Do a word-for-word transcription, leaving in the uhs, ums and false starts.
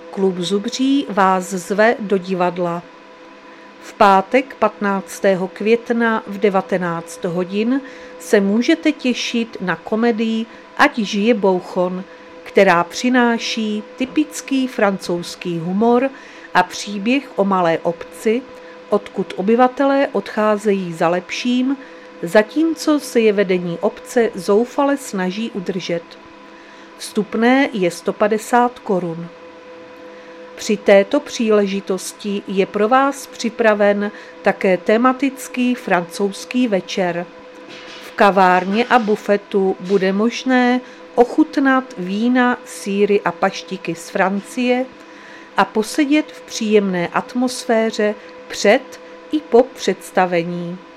Klub Zubří vás zve do divadla. V pátek patnáctého května v devatenáct hodin se můžete těšit na komedii Ať žije Bouchon, která přináší typický francouzský humor a příběh o malé obci, odkud obyvatelé odcházejí za lepším, zatímco se je vedení obce zoufale snaží udržet. Vstupné je sto padesát korun. Při této příležitosti je pro vás připraven také tematický francouzský večer. V kavárně a bufetu bude možné ochutnat vína, sýry a paštiky z Francie a posedět v příjemné atmosféře před i po představení.